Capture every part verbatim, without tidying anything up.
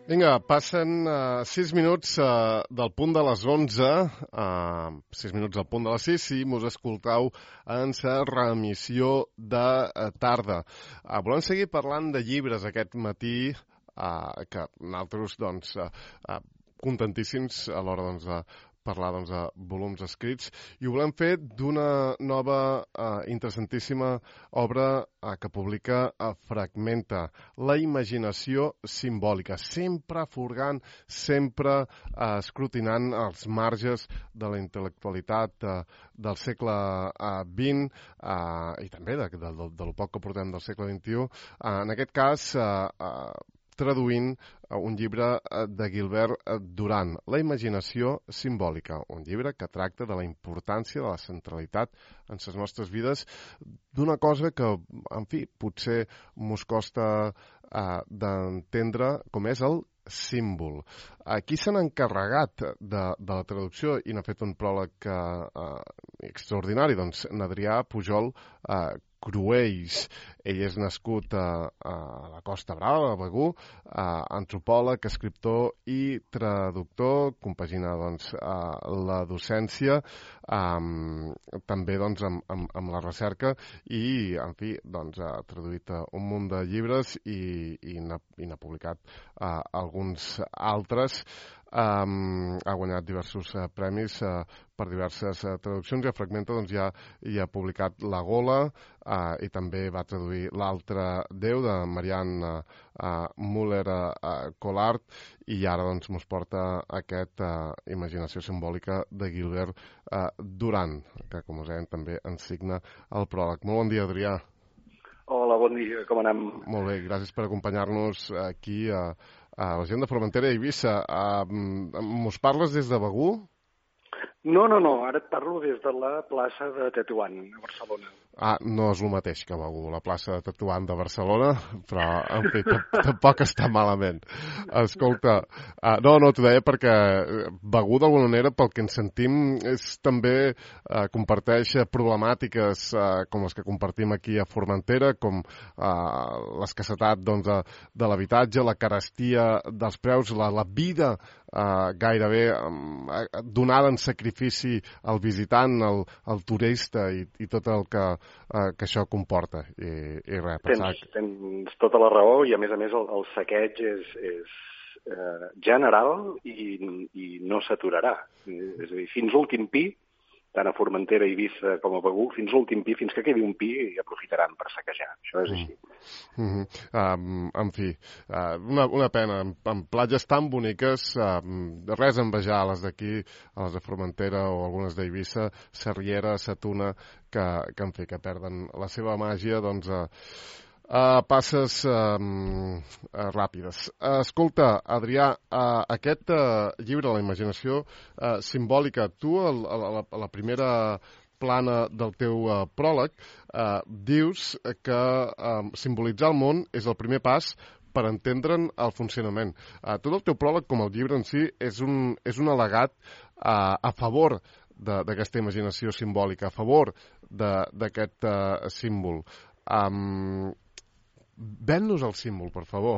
Vinga, passen uh, sis minuts uh, del punt de les onze, uh, sis minuts del punt de les sis, si mos escoltau en la reemissió de uh, tarda. Uh, volem seguir parlant de llibres aquest matí, uh, que nosaltres, doncs, uh, uh, contentíssims a l'hora, doncs, de parlar doncs, de volums escrits, i ho volem fer d'una nova eh, interessantíssima obra eh, que publica eh, Fragmenta, la imaginació simbòlica, sempre furgant, sempre eh, escrutinant els marges de la intel·lectualitat eh, del segle eh, vint eh, i també de, de, de, de lo poc que portem del segle vint-i-u. Eh, en aquest cas, eh, eh, traduint un llibre de Gilbert Durant, La imaginació simbòlica, un llibre que tracta de la importància de la centralitat en les nostres vides d'una cosa que, en fi, potser mos costa eh, d'entendre, com és el símbol. Aquí s'han encarregat de, de la traducció i n'ha fet un pròleg eh, extraordinari, doncs, n'Adrià Pujol eh, Cruells. Ell és nascut a, a la Costa Brava, a Begur, a antropòleg, escriptor i traductor, compagina doncs, a la docència, um, també doncs, amb, amb, amb la recerca i, en fi, doncs, ha traduït un munt de llibres i, i n'ha publicat uh, alguns altres. Um, ha guanyat diversos uh, premis uh, per diverses uh, traduccions i a Fragmenta doncs, ja hi ha publicat La Gola uh, i també va traduir L'altre Déu de Marianne uh, uh, Muller-Collard uh, i ara doncs, mos porta aquest uh, Imaginació simbòlica de Gilbert uh, Durant, que com us deien també ens signa el pròleg. Molt bon dia, Adrià. Hola, bon dia, com anem? Molt bé, gràcies per acompanyar-nos aquí a uh, a la gent de Formentera i Eivissa. Uh, mos parles des de Begur? No, no, no. Ara et parlo des de la plaça de Tetuan, a Barcelona. Ah, no és el mateix que Begur, la plaça de Tetuan de Barcelona, però, en fi, tampoc està malament. Escolta, uh, no, no, t'ho deia perquè Begur, d'alguna manera, pel que ens sentim, és també uh, comparteix problemàtiques uh, com les que compartim aquí a Formentera, com uh, l'escassetat doncs, de, de l'habitatge, la carestia dels preus, la, la vida uh, gairebé um, donada en sacrifici al visitant, al, al turista i, i tot el que Uh, que això comporta i, i res, pensar... tens, tens tota la raó i a més a més el, el saqueig és, és uh, general i, i no s'aturarà. És a dir, fins l'últim pi, tant a Formentera, Eivissa com a Begur, fins l'últim pi, fins que quedi un pi, i aprofitaran per saquejar. Això és així. Mm -hmm. um, en fi, uh, una, una pena. En, en platges tan boniques, uh, res a envejar a les d'aquí, a les de Formentera o algunes d'Eivissa, Sarriera, Satuna, que, que, en fi, que perden la seva màgia, doncs... Uh, Uh, passes um, uh, ràpides. Uh, escolta, Adrià, uh, aquest uh, llibre, La imaginació uh, simbòlica, tu a la, a la primera plana del teu uh, pròleg uh, dius que uh, simbolitzar el món és el primer pas per entendre'n el funcionament. Uh, tot el teu pròleg, com el llibre en si, és un, és un al·legat uh, a favor d'aquesta imaginació simbòlica, a favor d'aquest uh, símbol. Um, Ven-nos el símbol, per favor.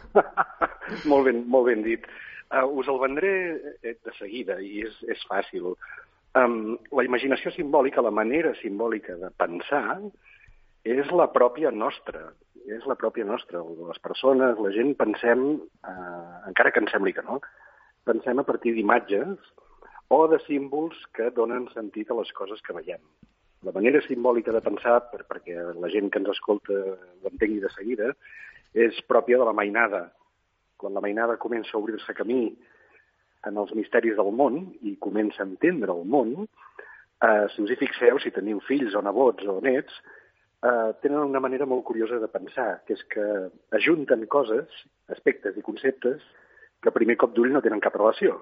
molt, ben, molt ben dit. Uh, us el vendré de seguida, i és, és fàcil. Um, la imaginació simbòlica, la manera simbòlica de pensar, és la pròpia nostra. És la pròpia nostra. Les persones, la gent, pensem, uh, encara que ens sembli que no, pensem a partir d'imatges o de símbols que donen sentit a les coses que veiem. La manera simbòlica de pensar, per, perquè la gent que ens escolta ho entengui de seguida, és pròpia de la mainada. Quan la mainada comença a obrir-se camí en els misteris del món i comença a entendre el món, eh, si us hi fixeu, si teniu fills o nebots o nets, eh, tenen una manera molt curiosa de pensar, que és que ajunten coses, aspectes i conceptes que a primer cop d'ull no tenen cap relació.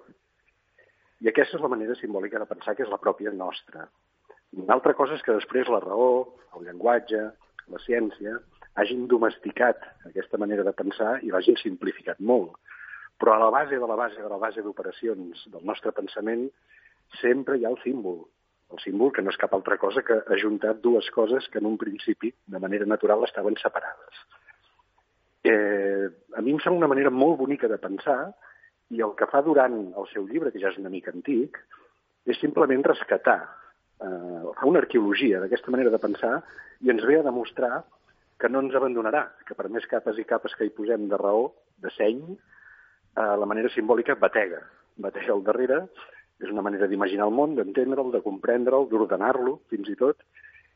I aquesta és la manera simbòlica de pensar, que és la pròpia nostra. Una altra cosa és que després la raó, el llenguatge, la ciència, hagin domesticat aquesta manera de pensar i l'hagin simplificat molt. Però a la base de la base de la base d'operacions del nostre pensament sempre hi ha el símbol. El símbol que no és cap altra cosa que ajuntar dues coses que en un principi, de manera natural, estaven separades. Eh, a mi em sembla una manera molt bonica de pensar, i el que fa durant el seu llibre, que ja és una mica antic, és simplement rescatar, eh, fa una arqueologia d'aquesta manera de pensar i ens ve a demostrar que no ens abandonarà, que per més capes i capes que hi posem de raó, de seny, eh, la manera simbòlica batega, batega al darrere, és una manera d'imaginar el món, d'entendre'l, de comprendre'l, d'ordenar-lo, fins i tot,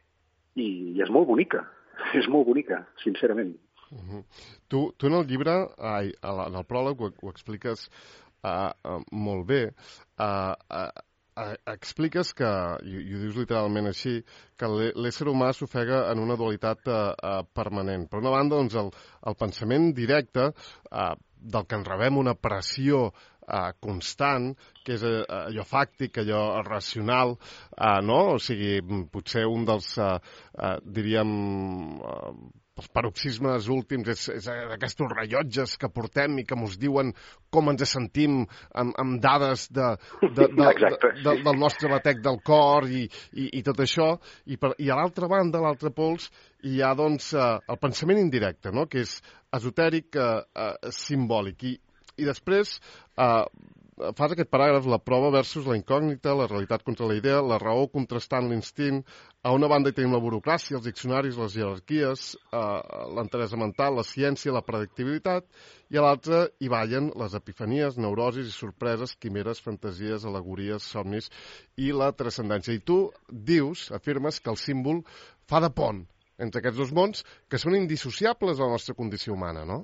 i, i és molt bonica, és molt bonica, sincerament. Uh-huh. Tu, tu en el llibre, ai, en el pròleg, ho, ho expliques uh, uh, molt bé, uh, uh, uh, expliques que, i, i ho dius literalment així, que l'ésser humà s'ofega en una dualitat uh, uh, permanent. Per una banda, doncs, el, el pensament directe, uh, del que en rebem una pressió uh, constant, que és uh, allò fàctic, allò racional, uh, no? O sigui, potser un dels, uh, uh, diríem, uh, els paroxismes últims és, és aquests rellotges que portem i que ens diuen com ens sentim amb, amb dades de, de, de, de, de, del nostre batec del cor i, i, i tot això. I, per, i a l'altra banda, a l'altre pols, hi ha doncs, eh, el pensament indirecte, no? Que és esotèric, eh, eh, simbòlic. I, i després eh, fas aquest paràgraf, la prova versus la incògnita, la realitat contra la idea, la raó contrastant l'instint. A una banda hi tenim la burocràcia, els diccionaris, les jerarquies, eh, l'enteresa mental, la ciència, la predictibilitat, i a l'altra hi ballen les epifanies, neurosis i sorpreses, quimeres, fantasies, al·legories, somnis i la transcendència. I tu dius, afirmes, que el símbol fa de pont entre aquests dos mons que són indissociables de la nostra condició humana, no?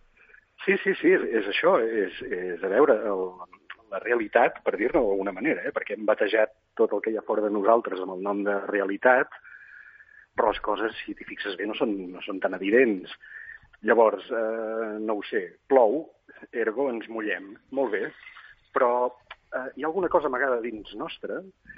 Sí, sí, sí, és, és això, és, és a veure, el, la realitat, per dir-ne d'alguna manera, eh? Perquè hem batejat tot el que hi ha fora de nosaltres amb el nom de realitat, però les coses, si t'hi fixes bé, no són, no són tan evidents. Llavors, eh, no ho sé, plou, ergo ens mullem, molt bé, però eh, hi ha alguna cosa amagada dins nostra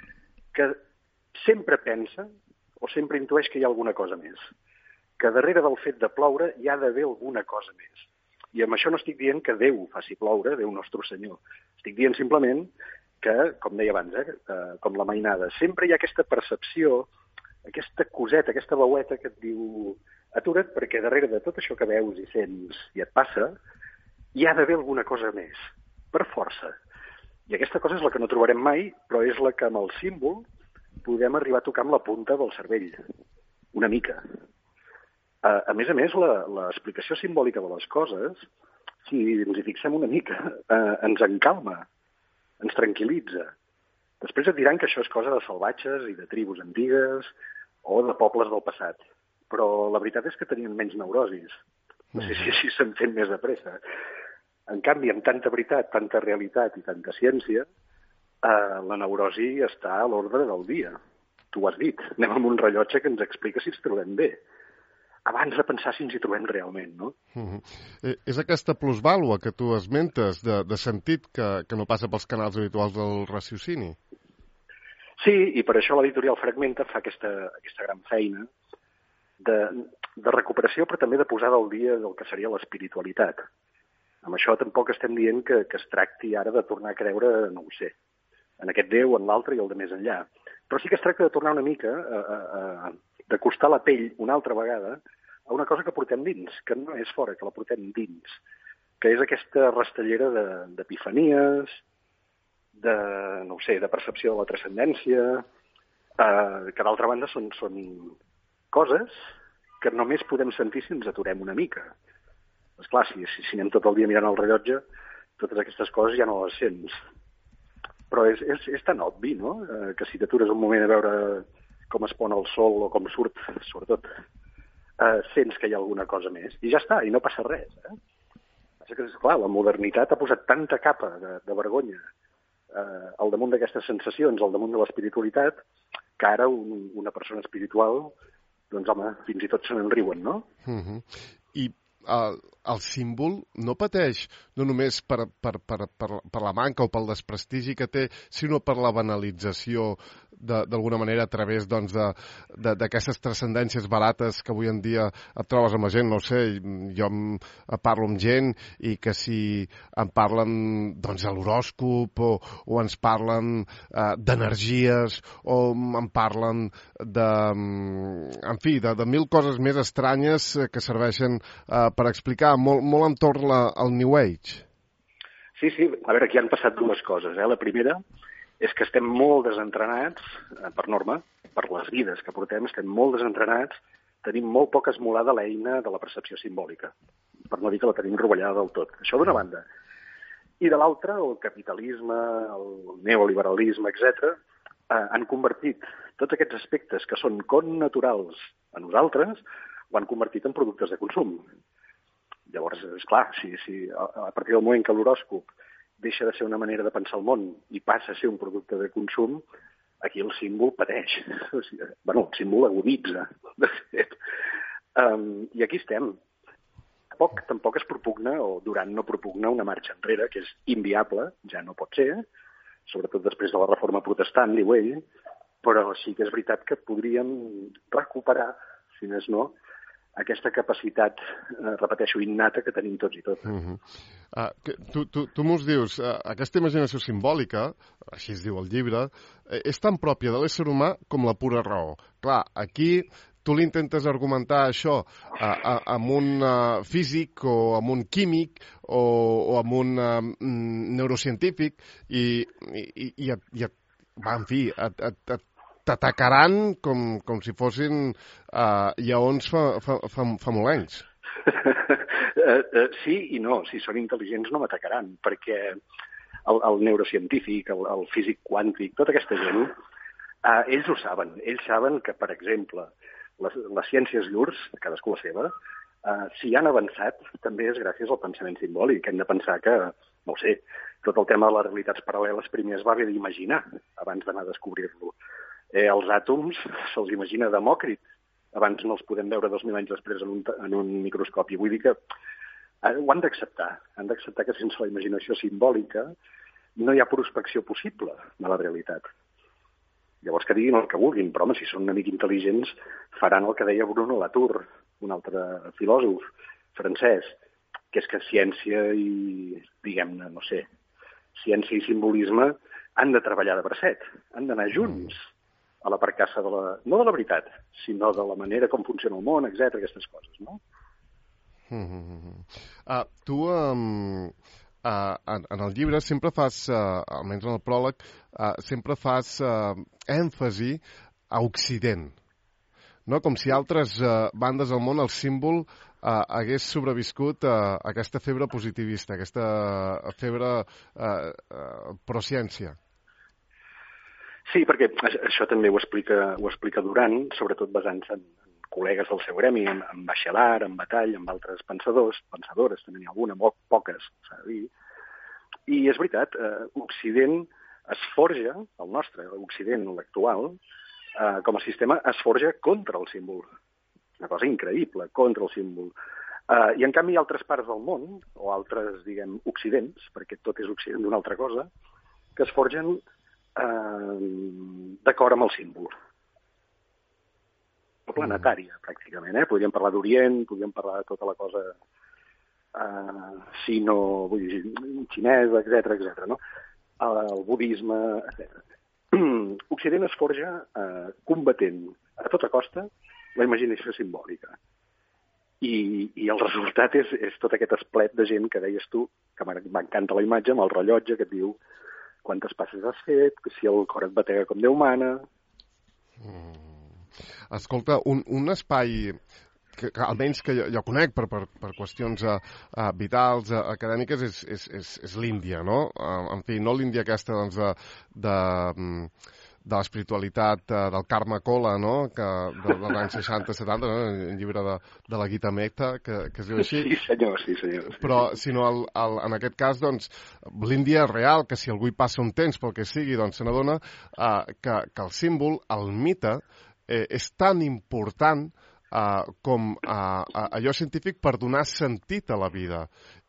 que sempre pensa o sempre intueix que hi ha alguna cosa més, que darrere del fet de ploure hi ha d'haver alguna cosa més. I amb això no estic dient que Déu faci ploure, Déu nostre Senyor. Estic dient simplement que, com deia abans, eh, com la mainada, sempre hi ha aquesta percepció, aquesta coseta, aquesta veueta que et diu atura't, perquè darrere de tot això que veus i sents i et passa, hi ha d'haver alguna cosa més, per força. I aquesta cosa és la que no trobarem mai, però és la que amb el símbol podem arribar a tocar amb la punta del cervell, una mica. A, a més a més, l'explicació simbòlica de les coses, si ens hi fixem una mica, eh, ens encalma, ens tranquil·litza. Després et diran que això és cosa de salvatges i de tribus antigues o de pobles del passat. Però la veritat és que tenien menys neurosis. No sé si així s'entén més de pressa. En canvi, amb tanta veritat, tanta realitat i tanta ciència, eh, la neurosi està a l'ordre del dia. Tu ho has dit. Anem amb un rellotge que ens explica si ens trobem bé, abans de pensar si ens hi trobem realment, no? Uh-huh. Eh, és aquesta plusvàlua que tu esmentes de, de sentit que, que no passa pels canals habituals del raciocini? Sí, i per això l'editorial Fragmenta fa aquesta, aquesta gran feina de, de recuperació, però també de posada al dia del que seria l'espiritualitat. Amb això tampoc estem dient que, que es tracti ara de tornar a creure, no ho sé, en aquest Déu, en l'altre i el de més enllà. Però sí que es tracta de tornar una mica a, a, a d'acostar la pell una altra vegada a una cosa que portem dins, que no és fora, que la portem dins, que és aquesta rastellera d'epifanies, de, de, no ho sé, de percepció de la transcendència, eh, que d'altra banda són, són coses que només podem sentir si ens aturem una mica. Esclar, si, si anem tot el dia mirant el rellotge, totes aquestes coses ja no les sents. Però és, és, és tan obvi, no?, eh, que si t'atures un moment a veure com es pon el sol o com surt, sobretot, eh, sents que hi ha alguna cosa més. I ja està, i no passa res. Eh? Passa que, clar, la modernitat ha posat tanta capa de, de vergonya eh, al damunt d'aquestes sensacions, al damunt de l'espiritualitat, que ara un, una persona espiritual, doncs, home, fins i tot se n'enriuen, no? Uh-huh. I el, el símbol no pateix no només per, per, per, per, per la manca o pel desprestigi que té, sinó per la banalització d'alguna manera a través doncs, d'aquestes transcendències barates que avui en dia et trobes amb la gent, no sé, jo em, parlo amb gent i que si em parlen doncs, de l'horòscop o, o ens parlen eh, d'energies o em parlen de, en fi, de, de mil coses més estranyes que serveixen eh, per explicar molt, molt entorn la, al New Age. Sí, sí, a veure, aquí han passat dues coses. Eh? La primera és que estem molt desentrenats, eh, per norma, per les vides que portem, estem molt desentrenats, tenim molt poc esmolada l'eina de la percepció simbòlica, per no dir que la tenim rovellada del tot. Això d'una banda. I de l'altra, el capitalisme, el neoliberalisme, etcètera, eh, han convertit tots aquests aspectes que són connaturals a nosaltres, ho han convertit en productes de consum. Llavors, és clar, si, si a, a partir del moment que l'horòscop deixa de ser una manera de pensar el món i passa a ser un producte de consum, aquí el símbol pateix. O sigui, bueno, el símbol aguditza, de fet. Um, I aquí estem. Tampoc, tampoc es propugna, o Duran no propugna una marxa enrere, que és inviable, ja no pot ser, sobretot després de la reforma protestant, diu ell, però sí que és veritat que podríem recuperar, si més no, aquesta capacitat, eh, repeteixo, innata que tenim tots i totes. Uh-huh. uh, que, tu tu, tu mos dius, uh, aquesta imaginació simbòlica, així es diu el llibre, eh, és tan pròpia de l'ésser humà com la pura raó. Clar, aquí tu l'intentes argumentar això uh, uh, amb un uh, físic o amb un químic o, o amb un uh, neurocientífic i, i, i, i, et, i et, va, en fi, et, et, et t'atacaran com, com si fossin uh, lleons fa, fa, fa, famolencs. uh, uh, sí i no. Si són intel·ligents no m'atacaran, perquè el, el neurocientífic, el, el físic quàntic, tota aquesta gent, uh, ells ho saben. Ells saben que, per exemple, les, les ciències llurs, cadascú la seva, uh, si han avançat, també és gràcies al pensament simbòlic. Hem de pensar que, no ho sé, tot el tema de les realitats paral·leles primer es va haver d'imaginar abans d'anar a descobrir-lo. Eh, els àtoms se'ls imagina Demòcrit, abans no els podem veure dos mil anys després en un, en un microscopi. Vull dir que eh, ho han d'acceptar, han d'acceptar que sense la imaginació simbòlica no hi ha prospecció possible de la realitat. Llavors que diguin el que vulguin, però home, si són una mica intel·ligents faran el que deia Bruno Latour, un altre filòsof francès, que és que ciència i, diguem-ne, no sé, ciència i simbolisme han de treballar de bracet, han d'anar junts a la percassa de la, no de la veritat, sinó de la manera com funciona el món, etcètera, aquestes coses, no? Mm-hmm. Uh, tu, um, uh, en, en el llibre, sempre fas, uh, almenys en el pròleg, uh, sempre fas uh, èmfasi a Occident, no? Com si altres uh, bandes del món, el símbol uh, hagués sobreviscut a uh, aquesta febre positivista, aquesta uh, febre uh, uh, prociència. Sí, perquè això també ho explica, ho explica Duran, sobretot basant-se en, en col·legues del seu gremi, en, en Bachelard, en Batall, en altres pensadors, pensadores, també n'hi ha alguna, mo, poques, s'ha de dir. I és veritat, eh, Occident es forja, el nostre, l'Occident, l'actual, eh, com a sistema, es forja contra el símbol. Una cosa increïble, contra el símbol. Eh, I en canvi altres parts del món, o altres, diguem, occidents, perquè tot és occident d'una altra cosa, que es forgen d'acord amb el símbol. Planetària, pràcticament. Eh? Podríem parlar d'Orient, podríem parlar de tota la cosa uh, sino, vull dir, xinesa, etcètera, etcètera, no? El budisme, etcètera. Occident es forja uh, combatent a tota costa la imaginació simbòlica. I, i el resultat és, és tot aquest esplet de gent que deies tu, que m'encanta la imatge, amb el rellotge que et diu quantes passes has fet, que si el cor et batega com Déu mana. Mm. Escolta, un, un espai que, que almenys que jo, jo conec per, per, per qüestions uh, uh, vitals, uh, acadèmiques, és, és, és, és l'Índia, no? Uh, en fi, no l'Índia aquesta doncs, de, de, de l'espiritualitat uh, del Karma Kola, no? Que, de, dels anys seixanta setanta, no? El llibre de, de la Gita Mehta, que, que es diu així. Sí, senyor, sí, senyor. Però, sinó, el, el, en aquest cas, doncs, l'Índia real, que si algú hi passa un temps, pel que sigui, doncs se n'adona uh, que, que el símbol, el mite, eh, és tan important Uh, com uh, uh, allò científic per donar sentit a la vida.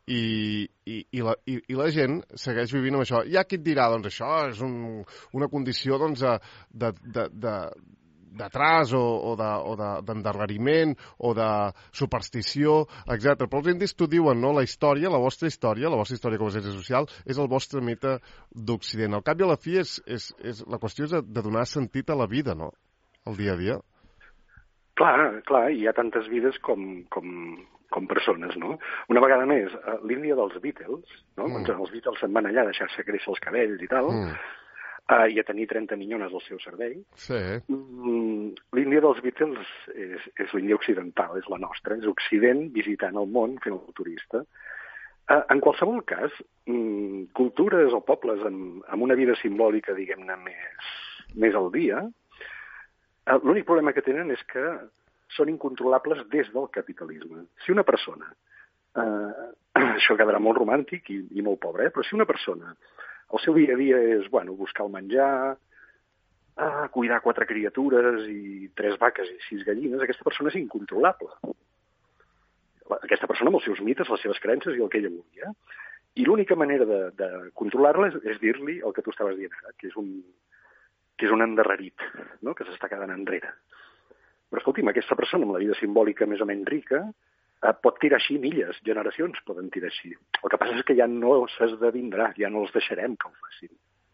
i, i, i, la, i, i la gent segueix vivint amb això. Hi ha qui et dirà, doncs això és un, una condició doncs, de, de, de, d'atras o, o d'endarreriment de, o, de, o de superstició, etcètera. Però els indis t'ho diuen, no? La història, la vostra història, la vostra història com a ciència social, és el vostre mite d'Occident. Al cap i a la fi, és, és, és, la qüestió és de, de donar sentit a la vida, no? El dia a dia. Clar, clar, hi ha tantes vides com, com, com persones, no? Una vegada més, l'Índia dels Beatles, no? Mm. Quan els Beatles se'n van allà a deixar-se créixer els cabells i tal, mm. uh, i a tenir trenta millones al seu servei, sí. mm, l'Índia dels Beatles és, és l'Índia occidental, és la nostra, és Occident visitant el món, fent el turista. Uh, en qualsevol cas, mm, cultures o pobles amb, amb una vida simbòlica, diguem-ne, més, més al dia, uh, l'únic problema que tenen és que són incontrolables des del capitalisme. Si una persona, eh, això quedarà molt romàntic i, i molt pobre, eh? Però si una persona, el seu dia a dia és, bueno, buscar el menjar, eh, cuidar quatre criatures i tres vaques i sis gallines, aquesta persona és incontrolable. Aquesta persona amb els seus mites, les seves creences i el que ella volia. I l'única manera de, de controlar-la és, és dir-li el que tu estaves dient ara, que és un, que és un endarrerit, no? Que s'està quedant enrere. Però, escolti'm, aquesta persona amb la vida simbòlica més o menys rica eh, pot tirar així milles, generacions poden tirar així. El que passa és que ja no s'esdevindrà, ja no els deixarem que ho facin.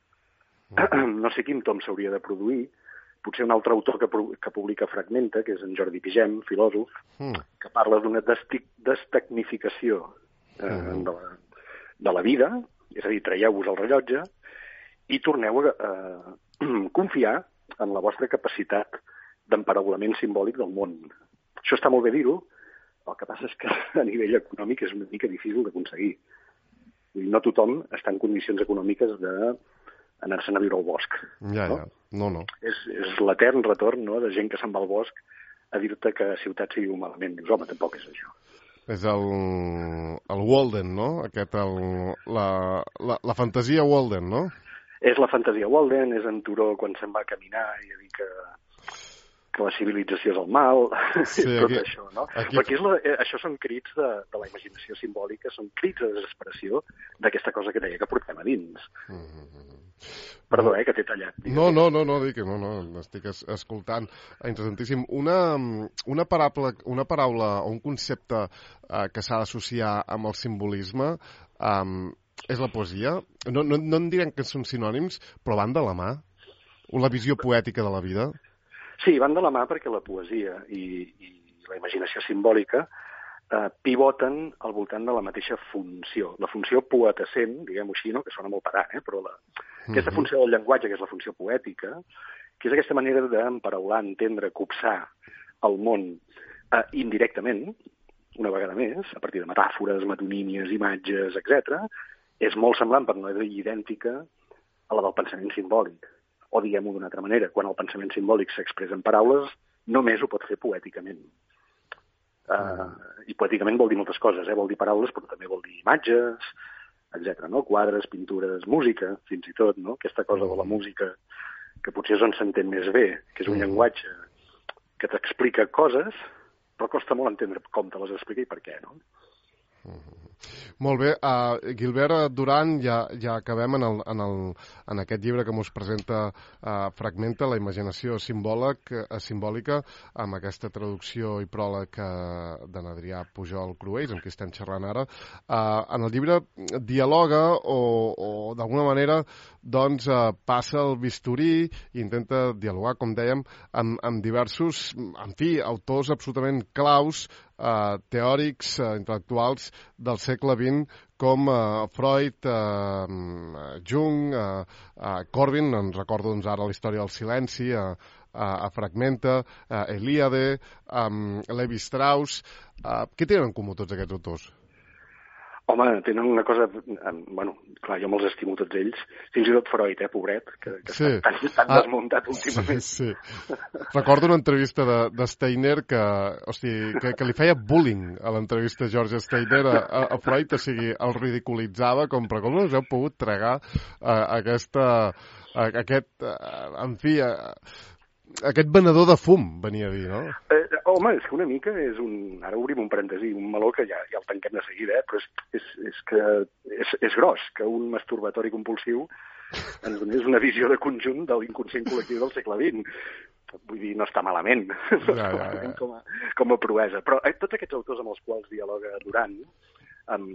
Mm. No sé quin tom s'hauria de produir, potser un altre autor que, que publica Fragmenta, que és en Jordi Pigem, filòsof, mm. que parla d'una destecnificació eh, mm. de, la, de la vida, és a dir, traieu-vos el rellotge i torneu a eh, confiar en la vostra capacitat d'emparaulament simbòlic del món. Això està molt bé dir-ho, el que passa és que a nivell econòmic és una mica difícil d'aconseguir. No tothom està en condicions econòmiques d'anar-se'n a viure al bosc. Ja, no? ja. No, no. És, és l'etern retorn, no?, de gent que se'n va al bosc a dir-te que a ciutat s'hi viu malament. Dius, home, tampoc és això. És el, el Walden, no? Aquest, el, la, la, la fantasia Walden, no? És la fantasia Walden, és en Turó quan se'n va a caminar i a dir que que la civilització és el mal, sí, tot aquí, això, no? Aquí... Perquè és la, eh, això són crits de, de la imaginació simbòlica, són crits de desesperació d'aquesta cosa que deia que portem a dins. Mm-hmm. Perdó, eh, que t'he tallat. No, no, no, no, dic, no, no, estic es, escoltant. Interessantíssim. Una, una, paraula, una paraula o un concepte eh, que s'ha d'associar amb el simbolisme eh, és la poesia. No, no, no en direm que són sinònims, però van de la mà. O la visió poètica de la vida. Sí, van de la mà perquè la poesia i, i la imaginació simbòlica eh, pivoten al voltant de la mateixa funció. La funció poetescent, diguem-ho així, no? Que sona molt parant, eh? Però la, mm-hmm. aquesta funció del llenguatge, que és la funció poètica, que és aquesta manera d'emparaular, entendre, copsar el món eh, indirectament, una vegada més, a partir de metàfores, metonímies, imatges, etcètera, és molt semblant, per no dir idèntica, a la del pensament simbòlic. O diguem-ho d'una altra manera, quan el pensament simbòlic s'expressa en paraules, només ho pot fer poèticament. Uh, I poèticament vol dir moltes coses, eh? Vol dir paraules, però també vol dir imatges, etcètera, no? Quadres, pintures, música, fins i tot, no? Aquesta cosa de la música, que potser és on s'entén més bé, que és un llenguatge que t'explica coses, però costa molt entendre com te les explica i per què, no? Molt bé, uh, Guilbert Duran, ja, ja acabem en, el, en, el, en aquest llibre que mos presenta uh, Fragmenta, la imaginació simbòlic, uh, simbòlica, amb aquesta traducció i pròleg uh, d'en Adrià Pujol Cruells, amb qui estem xerrant ara. Uh, en el llibre dialoga o, o d'alguna manera doncs, uh, passa el bisturí i intenta dialogar, com dèiem, amb, amb diversos, en fi, autors absolutament claus, Uh, teòrics, uh, intel·lectuals del segle vint, com uh, Freud, uh, Jung, uh, uh, Corbyn, en recordo doncs, ara la història del silenci, uh, uh, a Fragmenta, uh, Elíade, um, Levi Strauss. Uh, què tenen en comú tots aquests autors? Home, tenen una cosa... Bueno, clar, jo me'ls estimo tots ells. Fins i tot Freud, eh, pobret, que, que sí. està tan, tan ah, desmuntat últimament. Sí, sí. Recordo una entrevista de, de Steiner que, hosti, que, que li feia bullying a l'entrevista George Steiner a, a, a Freud, o sigui, el ridiculitzava com, però com no us heu pogut tragar uh, aquesta... Uh, aquest, uh, en fi... Uh, aquest venedor de fum, venia a dir, no? Eh, home, és que una mica és un... Ara obrim un parèntesi, un meló que ja, ja el tanquem de seguida, eh? Però és, és, és que és, és gros que un masturbatori compulsiu ens donés una visió de conjunt de l'inconscient col·lectiu del segle vint. Vull dir, no està malament, no ja, està ja, malament ja. com, a, com a proesa. Però eh, tots aquests autors amb els quals dialoga Duran um,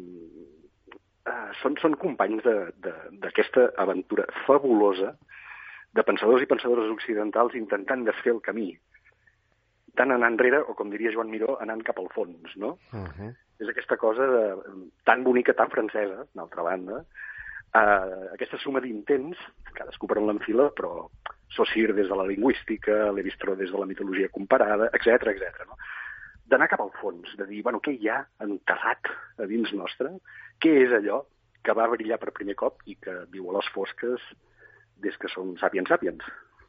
uh, són, són companys d'aquesta aventura fabulosa de pensadors i pensadores occidentals intentant desfer el camí, tant anar enrere, o com diria Joan Miró, anant cap al fons, no? Uh-huh. És aquesta cosa de, tan bonica, tan francesa, d'altra banda, uh, aquesta suma d'intents, cadascú per on l'enfila, però Saussure des de la lingüística, Lévi-Strauss des de la mitologia comparada, etcètera, etcètera, no? D'anar cap al fons, de dir, bueno, què hi ha enterrat a dins nostre? Què és allò que va brillar per primer cop i que viu a les fosques des que som sapiens sapiens.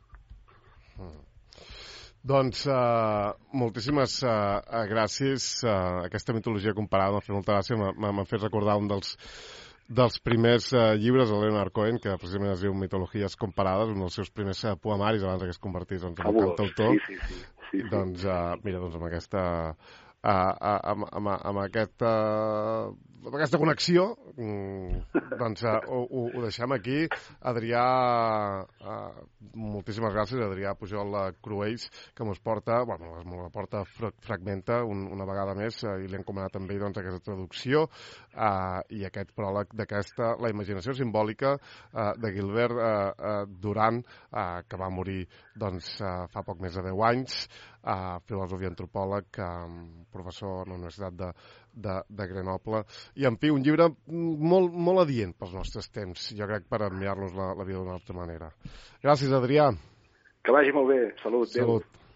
Mm. Doncs uh, moltíssimes uh, gràcies. Uh, aquesta mitologia comparada m'ha fet molta gràcia, m'ha fet recordar un dels, dels primers uh, llibres de Leonard Cohen, que precisament es diu Mitologies comparades, un dels seus primers uh, poemaris abans que es convertís doncs, en un cantautor. Sí, sí, sí, sí, sí. Doncs, uh, mira, doncs amb aquesta... Uh, uh, amb, amb, amb, aquesta, amb aquesta connexió mm, doncs uh, ho, ho deixem aquí. Adrià, uh, moltíssimes gràcies, Adrià Pujol Cruells, que mos porta, bueno, mos porta Fragmenta un, una vegada més, uh, i li hem encomanat també doncs, aquesta traducció uh, i aquest pròleg d'aquesta, la imaginació simbòlica uh, de Gilbert uh, uh, Duran, uh, que va morir doncs, uh, fa poc més de deu anys, uh, filòsof i antropòleg, um, professor a la Universitat de, de, de Grenoble, i en fi, un llibre molt, molt adient pels nostres temps, jo crec, per enviar-nos la, la vida d'una altra manera. Gràcies, Adrià. Que vagi molt bé. Salut. Salut. Adéu.